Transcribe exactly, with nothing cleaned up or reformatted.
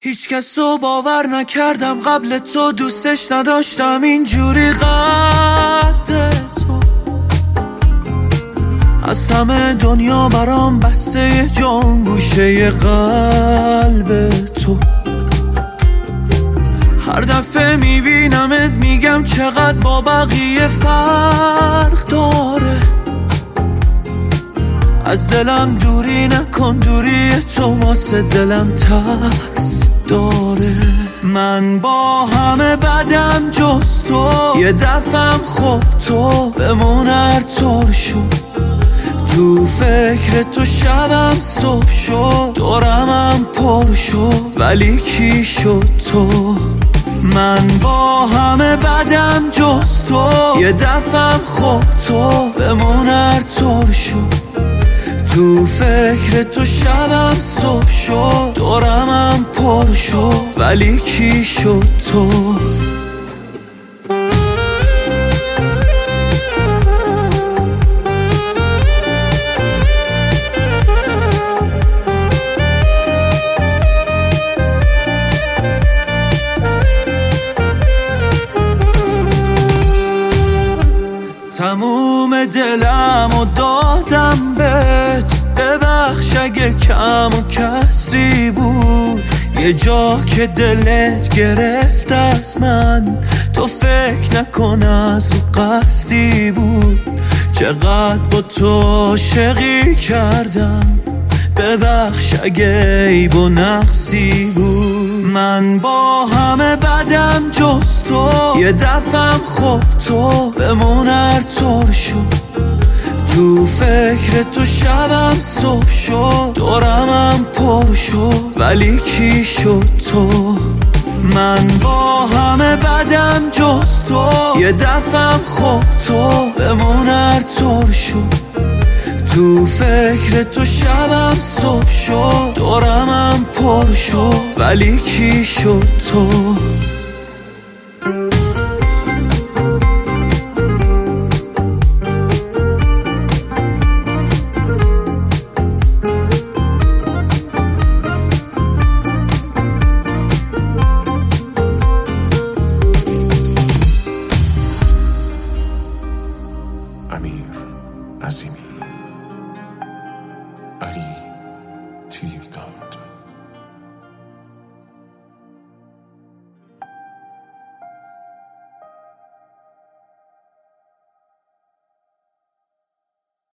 هیچ کس رو باور نکردم قبل تو، دوستش نداشتم اینجوری قد تو. از همه دنیا برام بسته جان گوشه قلب تو. هر دفعه میبینمت میگم چقدر با بقیه فرق داره. از دلم دوری نکن، دوری تو واسه دلم ترس داره. من با همه بدم جز تو، یه دفعم خوب تو بمون هر طور شد. تو فکر تو شبم صبح شد، دورمم پر شد ولی کی شد تو. من با همه بدم جز تو، یه دفعم خوب تو بمون هر طور شد. تو فکر تو شبم صبح شد، دورمم پر شد ولی کی شد تو. تموم دلم و دادم بهت، ببخش اگه کم و کسری بود. یه جا که دلت گرفت از من، تو فکر نکن از تو قصدی بود. چقدر با تو عاشقی کردم، ببخش اگه عیب و نقصی بود. من با همه بدم جز تو، یه دفعم خوب تو بمون هر طور شد. تو فکر تو شبم صبح شد، دورمم پر شد ولی کی شد تو. من با همه بدم جز تو، یه دفعم خوب تو بمون هر طور شد. تو فکر تو شبم صبح شد، دورمم پر شد ولی کی شد تو. امیر عظیمی علی